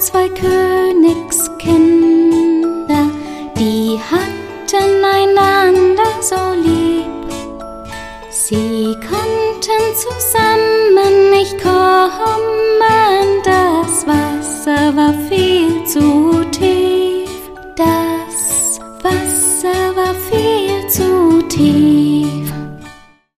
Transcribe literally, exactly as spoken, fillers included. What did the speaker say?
zwei Königskinder, die hatten einander so lieb. Sie konnten zusammen nicht kommen, das Wasser war viel